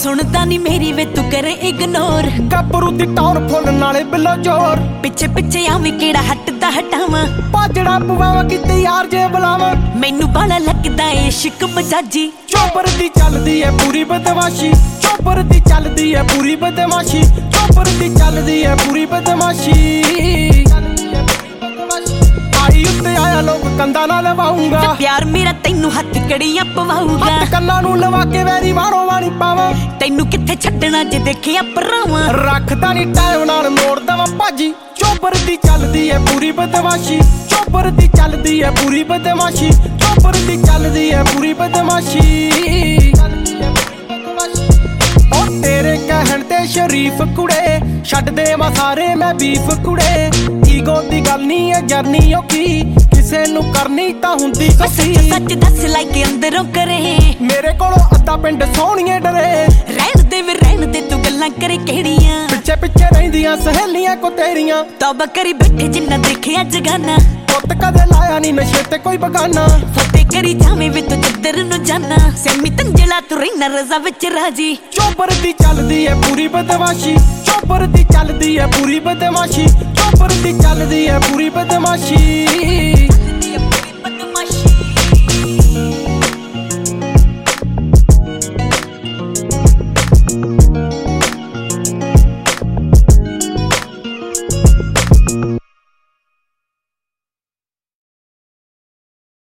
सुनदा नी मेरी वे तू करे इग्नोर। गबरू दी टौर फुल नाले बिलो जोर। पिछे पिछे आवे केड़ा हटदा हटावा। पाजड़ा पवावा किते यार जे बुलावा। मैनू बाला लगदा ए इश्क मजाजी। चोपर दी चलदी है पूरी बदमाशी। चोपर दी चलदी है पूरी बदमाशी। चोपर दी चलदी है पूरी बदमाशी। आई उत्ते आया लोग कंधा ना लवाऊंगा। प्यार मेरा तैनू हथ कड़ियां पवाऊगा। हथ कन्ना नू लवा के वैरी वारों वाणी पावा। तैनू किथे छड्डना जे देखिया परावा। रखदा नी टाइम नाल मोड़ दवा भाजी। चोपर दी चलदी है पूरी बदमाशी। चोपर दी चलदी है पूरी बदमाशी। चोपर दी चलदी है पूरी बदमाशी। ओ तेरे कहण ते शरीफ कुड़े छड्ड देवां सारे मैं बीफ कुड़े। ईगो दी गल नी है जरनी औखी किसे नू करनी तां हुंदी सच्ची। सच दस लाइक अंदरों करे मेरे कोलों अद्धा पिंड सोहणिए डरे। रहन दे तू गल्लां करे केड़ियां। पिछे पिछे रहिंदियां सहेलियां को तेरियां। तौबा करी बैठे जिन्ना देखिया जगाना। पुत कदे लाया नी नशे ते कोई बगाना। फते करी जावे वे तू जिधर नू जाना। सेमी तंजला तू रहिना रज़ा विच राजी। चोपर दी चलदी है पूरी बदमाशी। चोपर दी चलदी है पूरी बदमाशी। चोपर दी चलदी है पूरी बदमाशी।